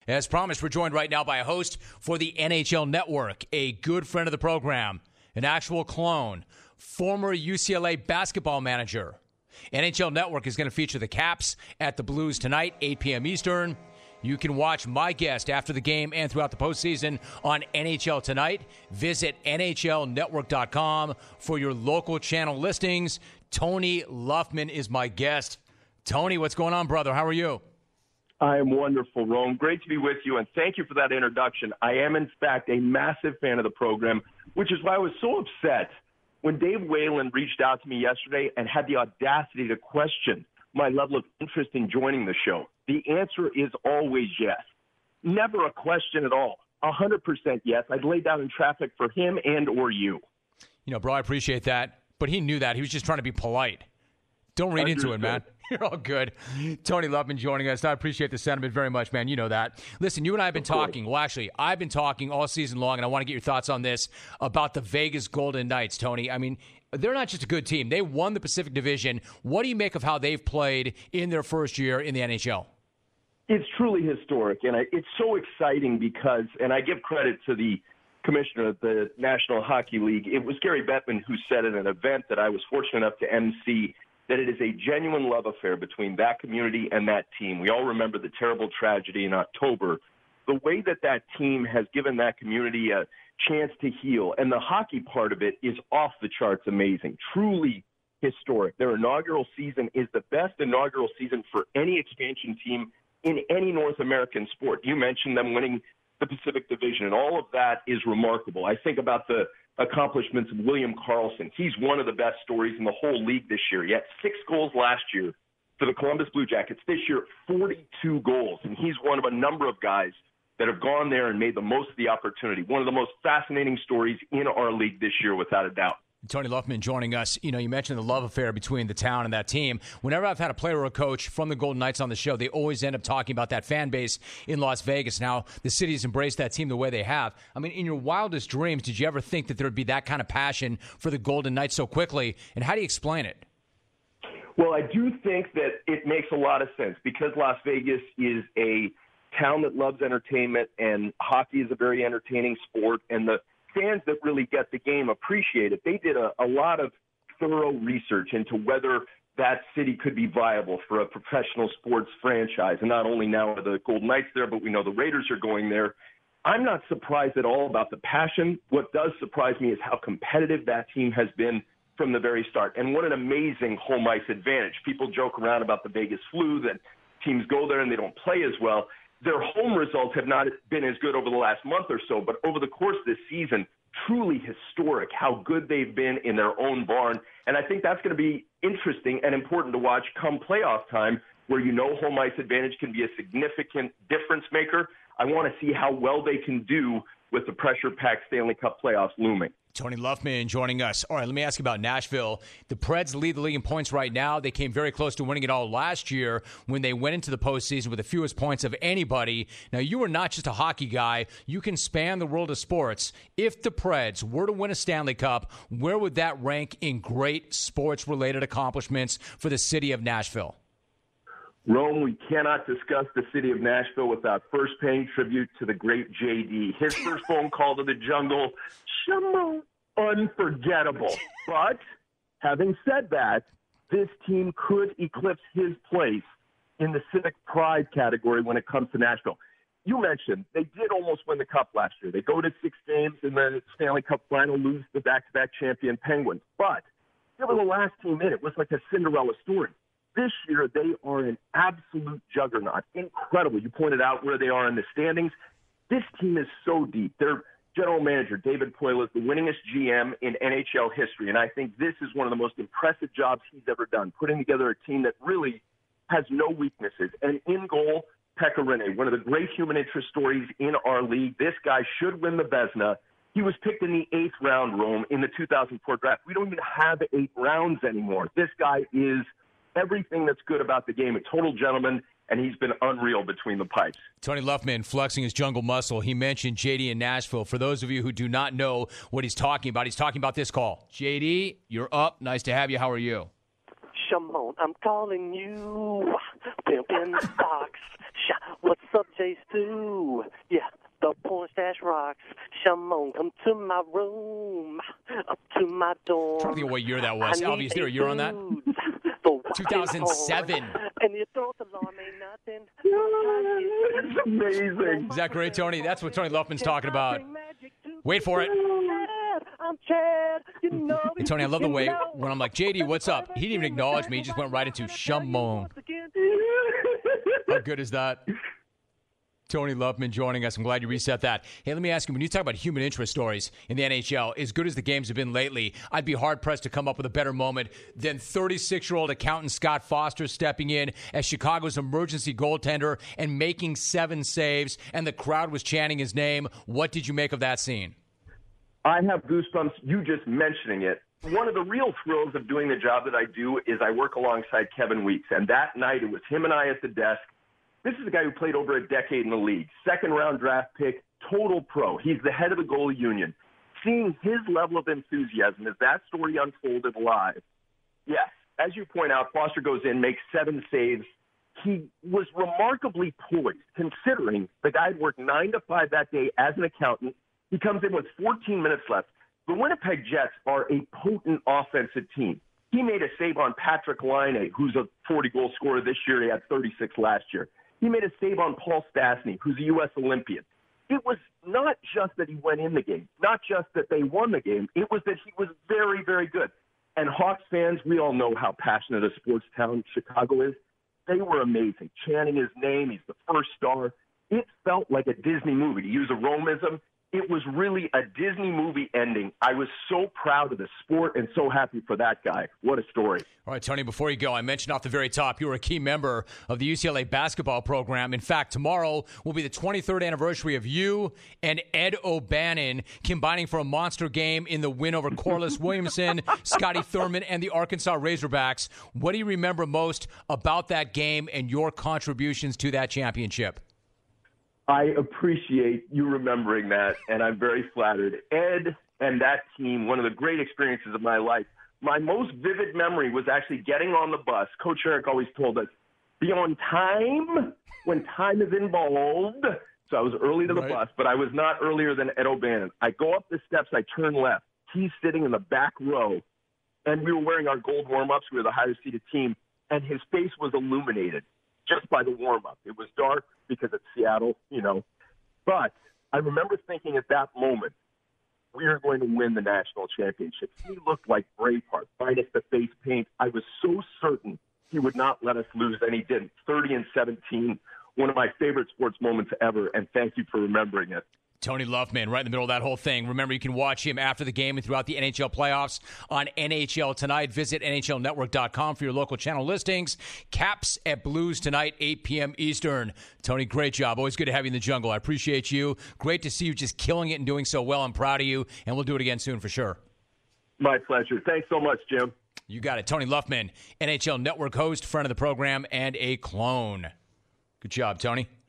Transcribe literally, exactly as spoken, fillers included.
As promised, we're joined right now by a host for the N H L Network, a good friend of the program, an actual clone, former U C L A basketball manager. N H L Network is going to feature the Caps at the Blues tonight, eight p.m. Eastern. You can watch my guest after the game and throughout the postseason on N H L Tonight. Visit N H L network dot com for your local channel listings. Tony Luffman is my guest. Tony, what's going on, brother? How are you? I am wonderful, Rome. Great to be with you, and thank you for that introduction. I am, in fact, a massive fan of the program, which is why I was so upset when Dave Whalen reached out to me yesterday and had the audacity to question my level of interest in joining the show. The answer is always yes. Never a question at all. one hundred percent yes. I'd lay down in traffic for him and or you. You know, bro, I appreciate that, but he knew that. He was just trying to be polite. Don't read Understood. into it, man. You're all good. Tony Luffman joining us. I appreciate the sentiment very much, man. You know that. Listen, you and I have been talking. Well, actually, I've been talking all season long, and I want to get your thoughts on this about the Vegas Golden Knights, Tony. I mean, they're not just a good team. They won the Pacific Division. What do you make of how they've played in their first year in the N H L? It's truly historic, and I, it's so exciting because, and I give credit to the commissioner of the National Hockey League. It was Gary Bettman who said at an event that I was fortunate enough to emcee that it is a genuine love affair between that community and that team. We all remember the terrible tragedy in October. The way that that team has given that community a chance to heal, and the hockey part of it is off the charts amazing, truly historic. Their inaugural season is the best inaugural season for any expansion team in any North American sport. You mentioned them winning the Pacific Division, and all of that is remarkable. I think about the accomplishments of William Karlsson. He's one of the best stories in the whole league this year. He had six goals last year for the Columbus Blue Jackets. This year, forty-two goals, and he's one of a number of guys that have gone there and made the most of the opportunity. One of the most fascinating stories in our league this year, without a doubt. Tony Luffman joining us. You know, you mentioned the love affair between the town and that team. Whenever I've had a player or a coach from the Golden Knights on the show, they always end up talking about that fan base in Las Vegas. Now, the city has embraced that team the way they have. I mean, in your wildest dreams, did you ever think that there would be that kind of passion for the Golden Knights so quickly? And how do you explain it? Well, I do think that it makes a lot of sense because Las Vegas is a town that loves entertainment, and hockey is a very entertaining sport, and the fans that really get the game appreciate it. They did a, a lot of thorough research into whether that city could be viable for a professional sports franchise. And not only now are the Golden Knights there, but we know the Raiders are going there. I'm not surprised at all about the passion. What does surprise me is how competitive that team has been from the very start. And what an amazing home ice advantage. People joke around about the Vegas flu, that teams go there and they don't play as well. Their home results have not been as good over the last month or so, but over the course of this season, truly historic how good they've been in their own barn. And I think that's going to be interesting and important to watch come playoff time, where you know home ice advantage can be a significant difference maker. I want to see how well they can do with the pressure-packed Stanley Cup playoffs looming. Tony Luffman joining us. All right, let me ask you about Nashville. The Preds lead the league in points right now. They came very close to winning it all last year when they went into the postseason with the fewest points of anybody. Now, you are not just a hockey guy. You can span the world of sports. If the Preds were to win a Stanley Cup, where would that rank in great sports-related accomplishments for the city of Nashville? Rome, we cannot discuss the city of Nashville without first paying tribute to the great J D. His first phone call to the jungle, Shamo, unforgettable. But having said that, this team could eclipse his place in the civic pride category when it comes to Nashville. You mentioned they did almost win the Cup last year. They go to six games in the Stanley Cup final, lose the back-to-back champion Penguins. But they were the last team in. It was like a Cinderella story. This year, they are an absolute juggernaut. Incredible. You pointed out where they are in the standings. This team is so deep. Their general manager, David Poile, is the winningest G M in N H L history, and I think this is one of the most impressive jobs he's ever done, putting together a team that really has no weaknesses. And in goal, Pekka Rinne, one of the great human interest stories in our league. This guy should win the Vezina. He was picked in the eighth round, Rome, in the two thousand four draft. We don't even have eight rounds anymore. This guy is everything that's good about the game, a total gentleman, and he's been unreal between the pipes. Tony Luffman flexing his jungle muscle. He mentioned J D in Nashville. For those of you who do not know what he's talking about, he's talking about this call. J D, you're up. Nice to have you. How are you? Shimon, I'm calling you. Pimpin' Fox. What's up, J Stu? Yeah, the porn stash rocks. Shimon, come to my room. Up to my dorm. I'm trying to think of what year that was. Alvy, is there a year on that? two thousand seven. And the adult alarm ain't nothing. It's amazing. Is that great, Tony? That's what Tony Luffman's talking about. Wait for it. I'm Chad. You know Hey, Tony, I love the way when I'm like, J D, what's up? He didn't even acknowledge me. He just went right into Shimon. How good is that? Tony Luffman joining us. I'm glad you reset that. Hey, let me ask you, when you talk about human interest stories in the N H L, as good as the games have been lately, I'd be hard-pressed to come up with a better moment than thirty-six-year-old accountant Scott Foster stepping in as Chicago's emergency goaltender and making seven saves, and the crowd was chanting his name. What did you make of that scene? I have goosebumps you just mentioning it. One of the real thrills of doing the job that I do is I work alongside Kevin Weeks, and that night it was him and I at the desk. This is a guy who played over a decade in the league, second-round draft pick, total pro. He's the head of the goalie union. Seeing his level of enthusiasm as that story unfolded live, yes, as you point out, Foster goes in, makes seven saves. He was remarkably poised, considering the guy had worked nine to five that day as an accountant. He comes in with fourteen minutes left. The Winnipeg Jets are a potent offensive team. He made a save on Patrick Laine, who's a forty-goal scorer this year. He had thirty-six last year. He made a save on Paul Stastny, who's a U S Olympian. It was not just that he went in the game, not just that they won the game. It was that he was very, very good. And Hawks fans, we all know how passionate a sports town Chicago is. They were amazing, chanting his name. He's the first star. It felt like a Disney movie. To use a Romeism, it was really a Disney movie ending. I was so proud of the sport and so happy for that guy. What a story. All right, Tony, before you go, I mentioned off the very top you were a key member of the U C L A basketball program. In fact, tomorrow will be the twenty-third anniversary of you and Ed O'Bannon combining for a monster game in the win over Corliss Williamson, Scotty Thurman, and the Arkansas Razorbacks. What do you remember most about that game and your contributions to that championship? I appreciate you remembering that, and I'm very flattered. Ed and that team, one of the great experiences of my life. My most vivid memory was actually getting on the bus. Coach Eric always told us, be on time when time is involved. So I was early to the right. bus, but I was not earlier than Ed O'Bannon. I go up the steps, I turn left. He's sitting in the back row, and we were wearing our gold warm-ups. We were the higher-seeded team, and his face was illuminated just by the warm-up. It was dark because it's Seattle, you know. But I remember thinking at that moment, we are going to win the national championship. He looked like Braveheart, minus the face paint. I was so certain he would not let us lose, and he didn't. thirty and seventeen, one of my favorite sports moments ever, and thank you for remembering it. Tony Luffman, right in the middle of that whole thing. Remember, you can watch him after the game and throughout the N H L playoffs on N H L Tonight. Visit N H L network dot com for your local channel listings. Caps at Blues tonight, eight p.m. Eastern. Tony, great job. Always good to have you in the jungle. I appreciate you. Great to see you just killing it and doing so well. I'm proud of you, and we'll do it again soon for sure. My pleasure. Thanks so much, Jim. You got it. Tony Luffman, N H L Network host, friend of the program, and a clone. Good job, Tony.